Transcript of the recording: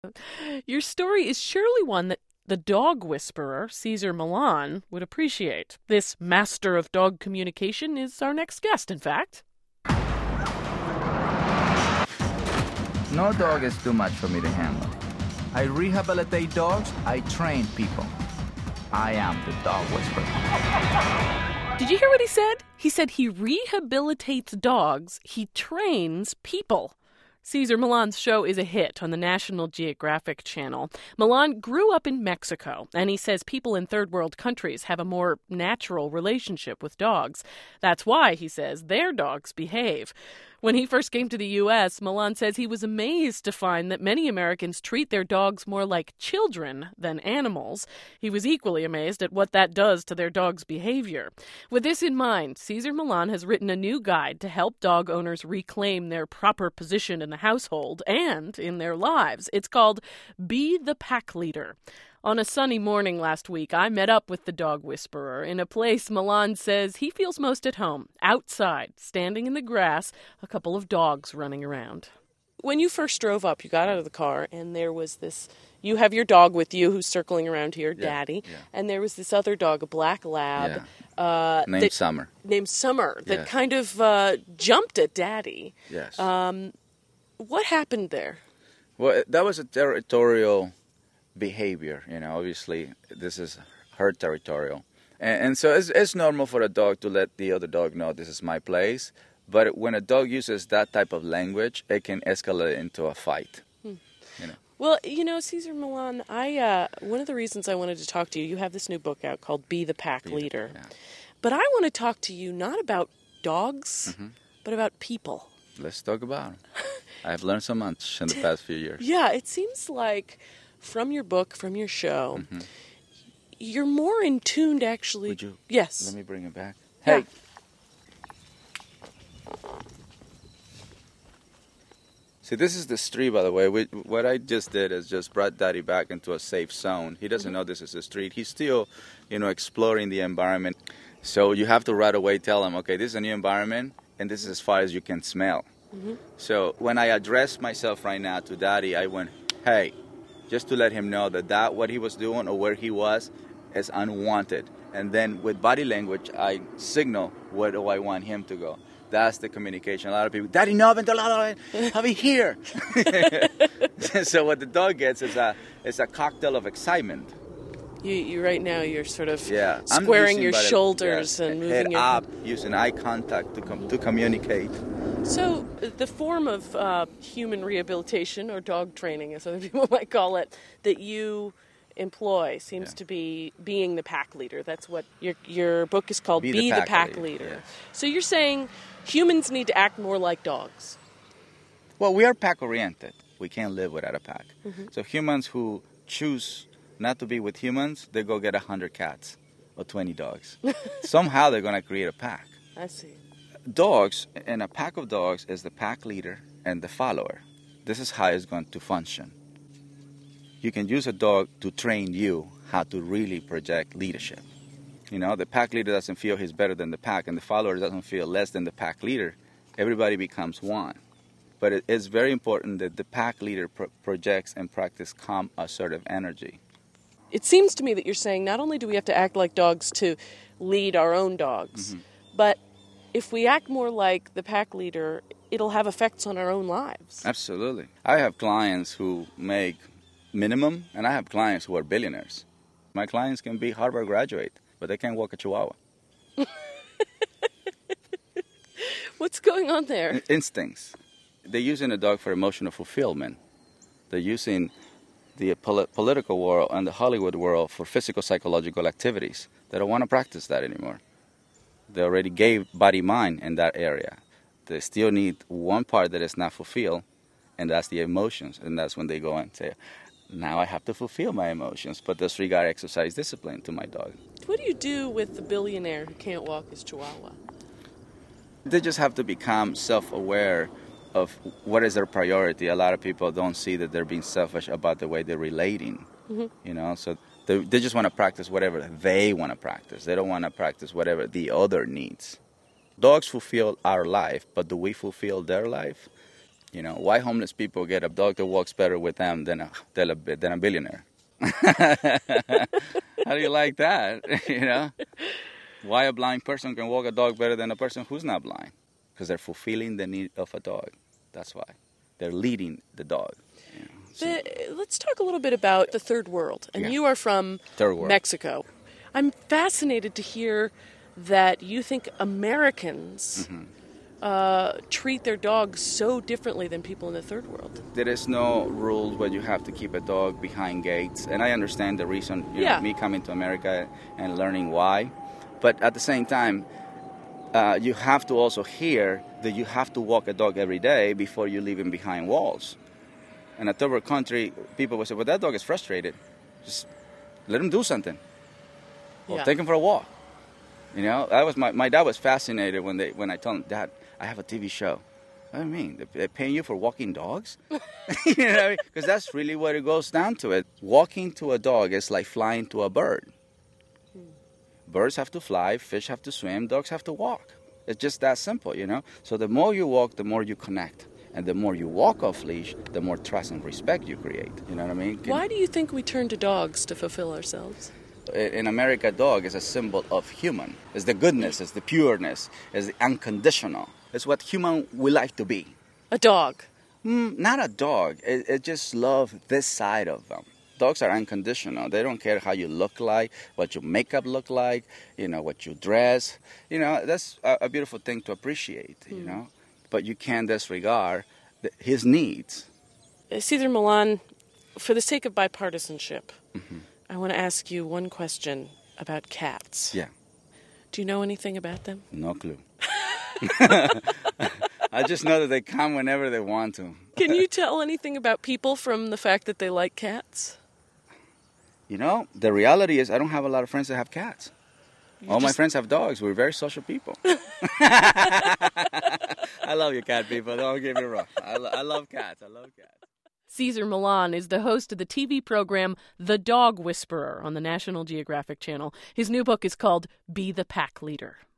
Your story is surely one that the dog whisperer, Caesar Milan, would appreciate. This master of dog communication is our next guest, in fact. No dog is too much for me to handle. I rehabilitate dogs, I train people. I am the dog whisperer. Did you hear what he said? He said he rehabilitates dogs, he trains people. Caesar Milan's show is a hit on the National Geographic Channel. Milan grew up in Mexico, and he says people in third world countries have a more natural relationship with dogs. That's why, he says, their dogs behave. When he first came to the U.S., Milan says he was amazed to find that many Americans treat their dogs more like children than animals. He was equally amazed at what that does to their dog's behavior. With this in mind, Caesar Milan has written a new guide to help dog owners reclaim their proper position in the household and in their lives. It's called Be the Pack Leader. On a sunny morning last week, I met up with the dog whisperer in a place Milan says he feels most at home, outside, standing in the grass, a couple of dogs running around. When you first drove up, you got out of the car, and there was this, you have your dog with you who's circling around here, Daddy, and there was this other dog, a black lab. Named Summer. Named Summer, that kind of jumped at Daddy. Yes. What happened there? Well, that was a territorial behavior, obviously this is her territorial. And so it's normal for a dog to let the other dog know this is my place. But when a dog uses that type of language, it can escalate into a fight. Well, Caesar Milan, one of the reasons I wanted to talk to you, you have this new book out called Be the Pack Leader. Yeah. But I want to talk to you not about dogs, but about people. Let's talk about them. I've learned so much in the past few years. Yeah, it seems like from your book, from your show, you're more in tune actually. Would you? Yes. Let me bring it back. Yeah. Hey. See, this is the street, by the way. What I just did is just brought Daddy back into a safe zone. He doesn't know this is a street. He's still, exploring the environment. So you have to right away tell him, okay, this is a new environment, and this is as far as you can smell. So when I addressed myself right now to Daddy, I went, hey, just to let him know that what he was doing or where he was is unwanted. And then with body language, I signal where do I want him to go. That's the communication. A lot of people, Daddy, no, I'll be here. So what the dog gets is a cocktail of excitement. You right now, you're sort of I'm squaring your shoulders and moving head your up, using eye contact to communicate. So the form of human rehabilitation or dog training, as other people might call it, that you employ seems to be being the pack leader. That's what your book is called, Be the Pack Leader. Yes. So you're saying humans need to act more like dogs. Well, we are pack-oriented. We can't live without a pack. So humans who choose not to be with humans, they go get 100 cats or 20 dogs. Somehow they're going to create a pack. I see. Dogs, and a pack of dogs is the pack leader and the follower. This is how it's going to function. You can use a dog to train you how to really project leadership. The pack leader doesn't feel he's better than the pack, and the follower doesn't feel less than the pack leader. Everybody becomes one. But it is very important that the pack leader projects and practices calm, assertive energy. It seems to me that you're saying not only do we have to act like dogs to lead our own dogs, but if we act more like the pack leader, it'll have effects on our own lives. Absolutely. I have clients who make minimum, and I have clients who are billionaires. My clients can be Harvard graduate, but they can't walk a chihuahua. What's going on there? Instincts. They're using a dog for emotional fulfillment. They're using the political world and the Hollywood world for physical psychological activities. They don't want to practice that anymore. They already gave body-mind in that area. They still need one part that is not fulfilled, and that's the emotions. And that's when they go and say, now I have to fulfill my emotions, but this regard exercise discipline to my dog. What do you do with the billionaire who can't walk his chihuahua? They just have to become self-aware of what is their priority. A lot of people don't see that they're being selfish about the way they're relating, so they just want to practice whatever they want to practice. They don't want to practice whatever the other needs. Dogs fulfill our life, but do we fulfill their life? You know, why homeless people get a dog that walks better with them than a billionaire? How do you like that? You know, why a blind person can walk a dog better than a person who's not blind? Because they're fulfilling the need of a dog. That's why. They're leading the dog. You know, so. Let's talk a little bit about the third world. And you are from Mexico. I'm fascinated to hear that you think Americans treat their dogs so differently than people in the third world. There is no rule where you have to keep a dog behind gates. And I understand the reason, you know, me coming to America and learning why. But at the same time, you have to also hear that you have to walk a dog every day before you leave him behind walls. In a third world country, people will say, well, that dog is frustrated. Just let him do something. Or take him for a walk. You know, that was my dad was fascinated when I told him, Dad, I have a TV show. What do you mean? They're paying you for walking dogs? You know, because that's really what it goes down to it. Walking to a dog is like flying to a bird. Birds have to fly, fish have to swim, dogs have to walk. It's just that simple, you know? So the more you walk, the more you connect. And the more you walk off leash, the more trust and respect you create. You know what I mean? Why do you think we turn to dogs to fulfill ourselves? In America, dog is a symbol of human. It's the goodness, it's the pureness, it's the unconditional. It's what human we like to be. A dog? Not a dog. It just love this side of them. Dogs are unconditional. They don't care how you look like, what your makeup look like, you know, what you dress. You know, that's a beautiful thing to appreciate, you know. But you can't disregard his needs. Cesar Millan, for the sake of bipartisanship, I want to ask you one question about cats. Yeah. Do you know anything about them? No clue. I just know that they come whenever they want to. Can you tell anything about people from the fact that they like cats? You know, the reality is I don't have a lot of friends that have cats. All my friends have dogs. We're very social people. I love you, cat people. Don't get me wrong. I love cats. I love cats. Cesar Millan is the host of the TV program The Dog Whisperer on the National Geographic Channel. His new book is called Be the Pack Leader.